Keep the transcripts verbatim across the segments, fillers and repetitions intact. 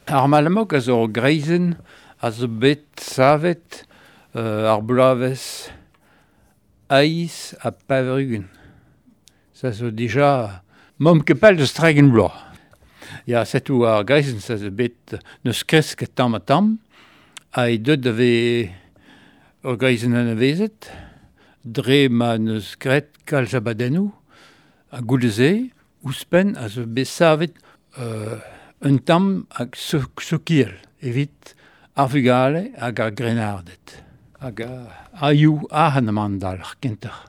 Ar malamok a zo greizen a zo bet savet euh, ar bloavezh aiz a pavrugen. Ça zo déjà mom kepel de stregen bloa. Ya setu ar greizen ça zo bet neus kresk tam a tam a e deud ave ur greizen an avezet dre ma neus gret kalz abadennoù a gouleze ouspenn a zo bet savet euh, un tamm hag sokiel evit ar vugale hag ar grenardet hag a you a hanamandal ar kenter.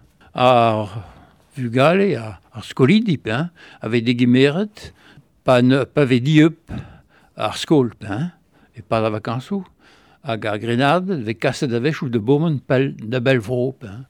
Ar vugale ar, ar skolidip hein, ave degimeret pa, ne, pa ve dieup ar skol hein, e pa da vakañsoù hag ar grenardet ve kaset a vechou de bomen pel da bel vrop hein.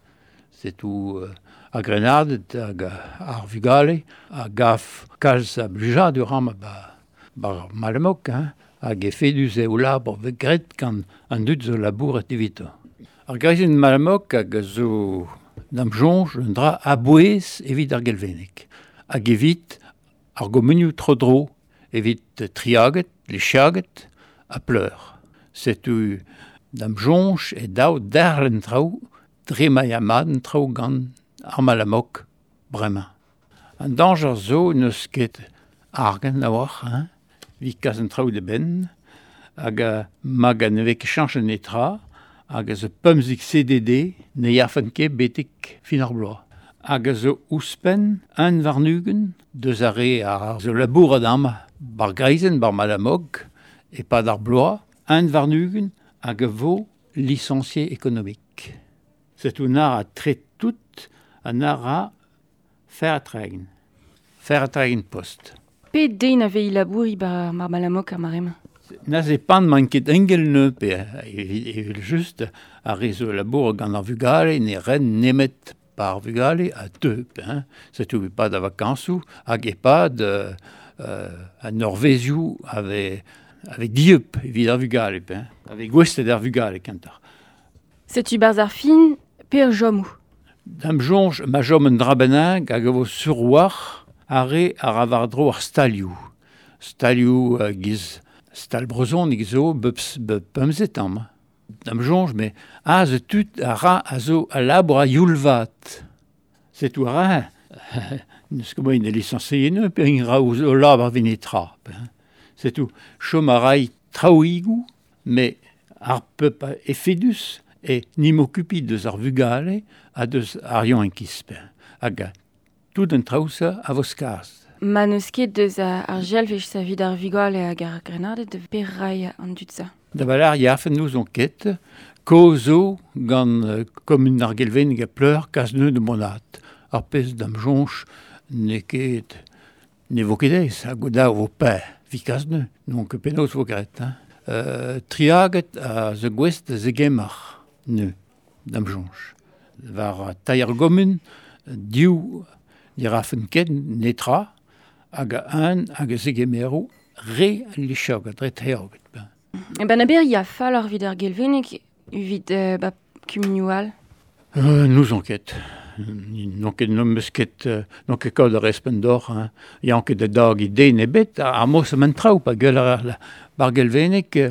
Setu euh, ar grenardet hag ar vugale a gaf kalz a blujad ur ram ba bar malamok, hein, hag e fedus eo labor ve gret kan an dud zo labouret evito. Ar greizen malamok hag zo dam jonj un dra a bouez evit ar gelvenek. Hag evit ar gomenioù tro-dro evit triaget, lechiaget a pleur. Setu dam jonj e daou derlen traoù dre mai amad traoù gant ar malamok bremañ. An danger zo neus ket argen a oac'h, hein, vi kaz an traoù de ben, hag a mag a nevek chanchen etra, hag a zo pemzik C D D, ne yafen ket betek fin ar bloaz. Hag a zo ouspenn un varnugen, deus a re ar zo labour adam, bar greizen, bar malamok, e pa d'ar bloaz, un varnugen hag a vo licencié économique. Setu nar a tret tout, a nar a fer a tregn. Fer a tregn post. Pe dein a vei labouri bar mar malamok ar maremañ. Na ze pan man ket engel neu pe evel just a rezo labour gant ar vugale ne ren nemet par vugale a teup. Hein. Setu e pa da vakañsoù hag e pa de euh, a Norvezioù ave, ave dieup evit ar vugale. Hein. Ave gwestet ar vugale kantar. Setu barz ar fin pe ur jomou. Dam jonj ma jom un drabenag hag a vo surwar are ar avardro ar stalioù. Stalioù uh, giz stalbrezon ig zo beps be pemzet am. Dam jonj, me a ze tut a ra a zo a labour a youlvat. Setu a ra, neus ket moin e licencié neu, pe ing ra o labour vini tra. Setu chom a rai traoigou, me ar pep e fedus e nim okupit deus ar vugale a deus ar yon enkisp. Hag a tout un traousa a vos kaz. Ma neus ket deus a ar jelvech sa vid ar vugale hag ar grenardet de per rai an dud sa. Da balar yafen nous on ket, kozo gant uh, komun ar gelvenig a pleur kaz neu de monat. Ar pez dam jonj ne ket ne vo ket eus, a goda vo pe, vi kaz neu, non ke penaos vo gret. Hein. Uh, triaget a ze gwest ze gemar neu, dam jonj. Var taillar gomun, diou dirafen ket netra, hag a un hag a zegemerou re lichoget, re teoget. E ben a ber ya fall ar vid ar gelvenig vid uh, ba kumunioal. Euh, nous on ket. Non ket nom eus ket, uh, non ket kod ar espendor, hein. Ya ket da dag ide ne bet, ar mos man traoù pa gel ar bar gelvenig, uh,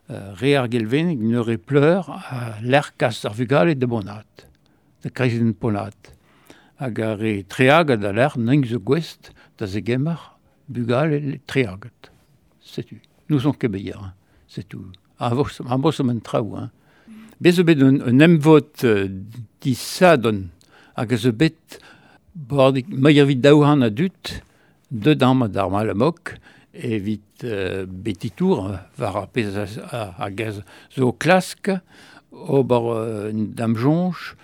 re ar gelvenig ne re pleur a l'er kas ar vugale de bonat, de kreizen ponat. Hag a re treaget a l'er neng zo gwest da ze gemar bugale treaget. Setu. Nous on ket beir, hein. C'est tout. A vos man traoù. Hein. Bez o bet un, un emvot uh, di sadon hag a zo bet bordik maier vit daouhan a dut de dam d'ar malamok evit uh, betitour var a pez hag a zo klask ober uh, dam jonj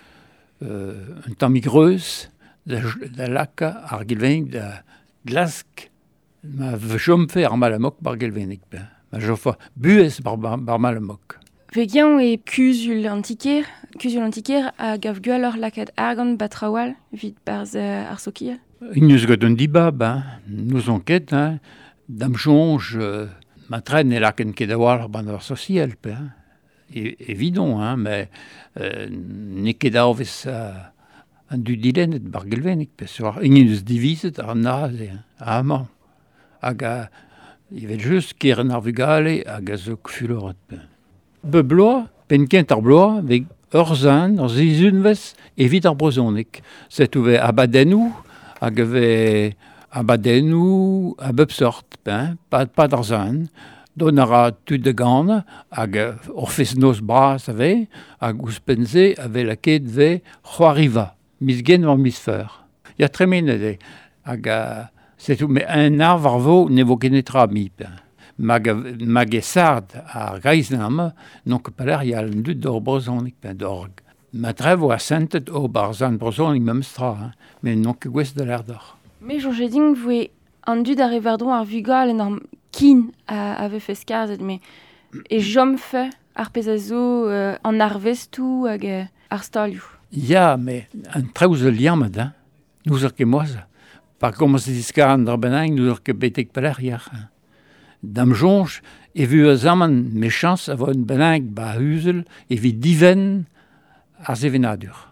uh, un tamm igreuz da, da laka ar gelvenig da glask ma vjomfe ar malamok bar gelvenig. Ben. Ma jofa buez bar, bar, bar malamok. Vegian e kuzul antiker, kuzul antiker a gav gwalor lakad argan batrawal vid barz uh, ar sokir. Ineus got un dibab, hein. Nous on ket, hein. Dam jonj, euh, ma tren e laken ket a-walc'h ban ar social, pe, hein. E, evidon, hein, mais euh, ne ket aovez a, an du dilennet bar gelvenig, pe, so ar ineus divizet ar naze, hein, a amañ. Hag a Il avait juste keren ar vugale hag a zo kfuloret. Be bloa, pen kent ar bloa, avec ur zan, ur zizunvez, evit ar brozonik. Set ouve abadennou, hag ave abadennou a bep sort, ben, pa, pa d'ar zan. Don ara tud de gant, hag ur fes nos bras ave, hag ouspenze ave laket ve c'hoariva, mis gen war mis feur. Ya tremenede, hag a... C'est tout, mais un arbre varvo ne vo genetra mi. Mag, mag e sard ar greiznam, non que paler y a un dud d'or brozonik ben d'org. Ma trevo a sentet o barzan brozonik mem stra, hein, mais non que gwez de l'air d'or. Mais Jean Géding voue un dud ar reverdron ar vugal en ar kin ave fes karzet, mais e jom fe ar pezazo euh, an arvestou hag euh, ar stalioù. Ya, mais un treuz de liamad, hein, nous ar kemoaz. Par comment se diskar an dra benang, nous ar ke betek paler yar. Dam jonj, e vu a zaman mechans a vo un benang ba huzel, e vi diven ar zevenadur.